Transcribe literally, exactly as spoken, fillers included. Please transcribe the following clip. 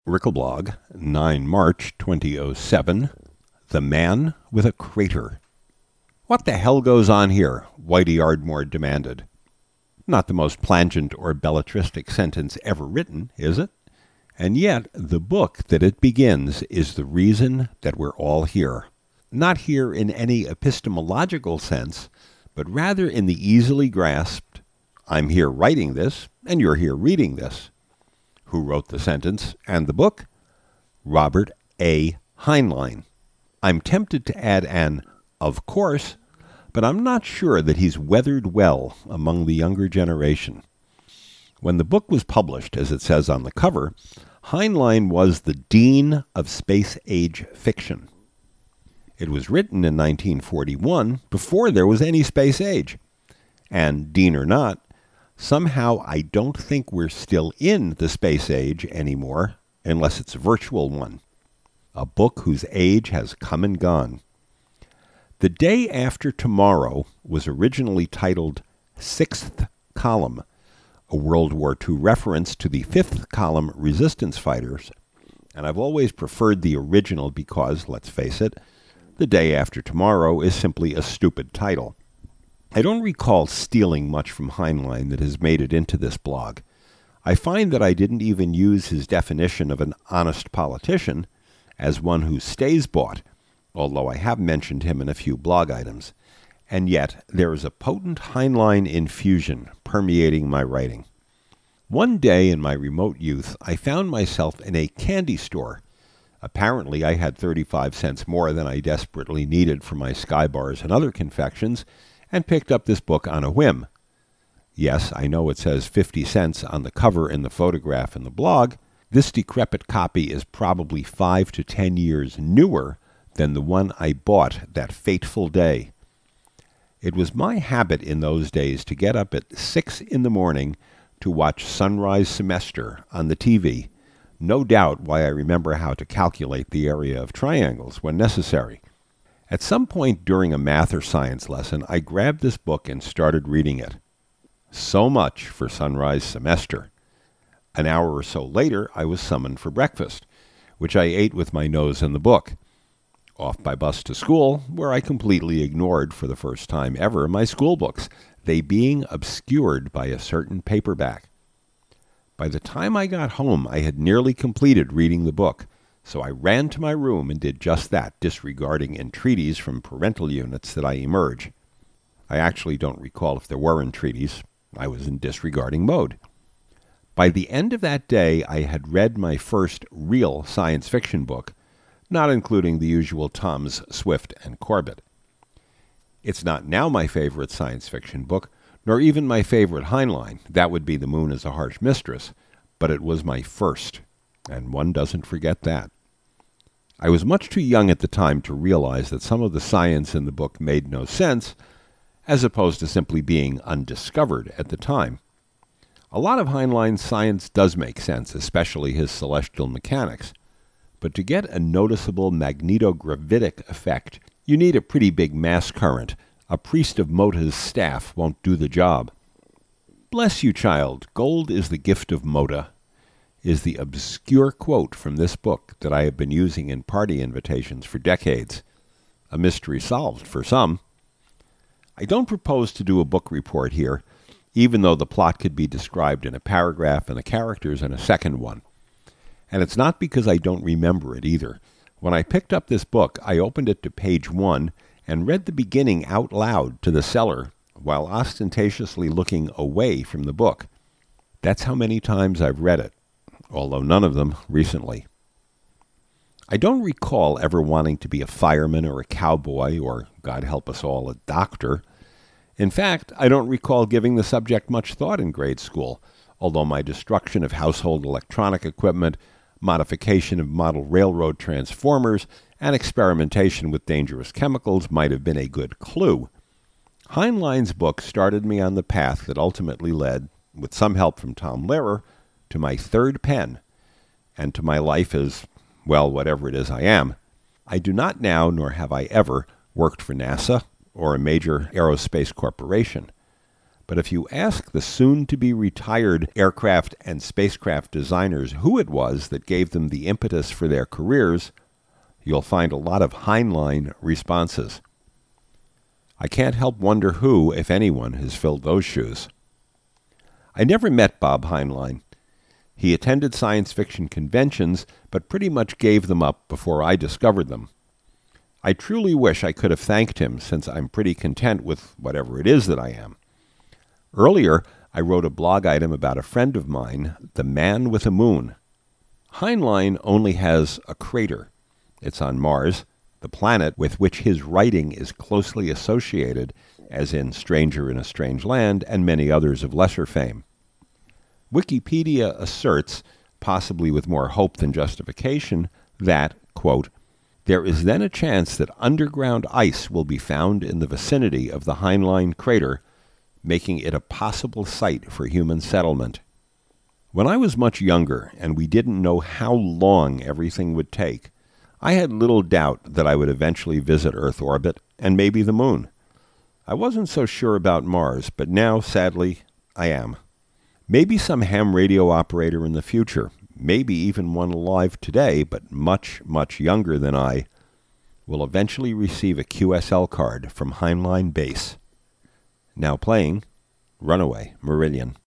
Rickelblog, the ninth of March, twenty oh seven. The Man with a Crater. What the hell goes on here? Whitey Ardmore demanded. Not the most plangent or belletristic sentence ever written, is it? And yet, the book that it begins is the reason that we're all here. Not here in any epistemological sense, but rather in the easily grasped, I'm here writing this, and you're here reading this. Who wrote the sentence and the book? Robert A. Heinlein. I'm tempted to add an of course, but I'm not sure that he's weathered well among the younger generation. When the book was published, as it says on the cover, Heinlein was the dean of space-age fiction. It was written in nineteen forty-one, before there was any space age. And, dean or not, somehow I don't think we're still in the space age anymore, unless it's a virtual one. A book whose age has come and gone. The Day After Tomorrow was originally titled Sixth Column, a World War Two reference to the Fifth Column resistance fighters, and I've always preferred the original because, let's face it, The Day After Tomorrow is simply a stupid title. I don't recall stealing much from Heinlein that has made it into this blog. I find that I didn't even use his definition of an honest politician as one who stays bought, although I have mentioned him in a few blog items. And yet, there is a potent Heinlein infusion permeating my writing. One day in my remote youth, I found myself in a candy store. Apparently, I had thirty-five cents more than I desperately needed for my Sky Bars and other confections, and picked up this book on a whim. Yes, I know it says fifty cents on the cover in the photograph in the blog. This decrepit copy is probably five to ten years newer than the one I bought that fateful day. It was my habit in those days to get up at six in the morning to watch Sunrise Semester on the T V. No doubt why I remember how to calculate the area of triangles when necessary. At some point during a math or science lesson, I grabbed this book and started reading it. So much for Sunrise Semester. An hour or so later, I was summoned for breakfast, which I ate with my nose in the book. Off by bus to school, where I completely ignored for the first time ever my school books, they being obscured by a certain paperback. By the time I got home, I had nearly completed reading the book. So I ran to my room and did just that, disregarding entreaties from parental units that I emerge. I actually don't recall if there were entreaties. I was in disregarding mode. By the end of that day, I had read my first real science fiction book, not including the usual Toms, Swift, and Corbett. It's not now my favorite science fiction book, nor even my favorite Heinlein. That would be The Moon is a Harsh Mistress, but it was my first. And one doesn't forget that. I was much too young at the time to realize that some of the science in the book made no sense, as opposed to simply being undiscovered at the time. A lot of Heinlein's science does make sense, especially his celestial mechanics. But to get a noticeable magnetogravitic effect, you need a pretty big mass current. A priest of Mota's staff won't do the job. Bless you, child. Gold is the gift of Mota, is the obscure quote from this book that I have been using in party invitations for decades. A mystery solved for some. I don't propose to do a book report here, even though the plot could be described in a paragraph and the characters in a second one. And it's not because I don't remember it either. When I picked up this book, I opened it to page one and read the beginning out loud to the seller while ostentatiously looking away from the book. That's how many times I've read it, although none of them recently. I don't recall ever wanting to be a fireman or a cowboy or, God help us all, a doctor. In fact, I don't recall giving the subject much thought in grade school, although my destruction of household electronic equipment, modification of model railroad transformers, and experimentation with dangerous chemicals might have been a good clue. Heinlein's book started me on the path that ultimately led, with some help from Tom Lehrer, to my third pen, and to my life as, well, whatever it is I am. I do not now, nor have I ever, worked for NASA or a major aerospace corporation. But if you ask the soon-to-be retired aircraft and spacecraft designers who it was that gave them the impetus for their careers, you'll find a lot of Heinlein responses. I can't help wonder who, if anyone, has filled those shoes. I never met Bob Heinlein. He attended science fiction conventions, but pretty much gave them up before I discovered them. I truly wish I could have thanked him, since I'm pretty content with whatever it is that I am. Earlier, I wrote a blog item about a friend of mine, the Man with a Moon. Heinlein only has a crater. It's on Mars, the planet with which his writing is closely associated, as in Stranger in a Strange Land and many others of lesser fame. Wikipedia asserts, possibly with more hope than justification, that, quote, there is then a chance that underground ice will be found in the vicinity of the Heinlein crater, making it a possible site for human settlement. When I was much younger and we didn't know how long everything would take, I had little doubt that I would eventually visit Earth orbit and maybe the moon. I wasn't so sure about Mars, but now, sadly, I am. Maybe some ham radio operator in the future, maybe even one alive today, but much, much younger than I, will eventually receive a Q S L card from Heinlein Base. Now playing Runaway Marillion.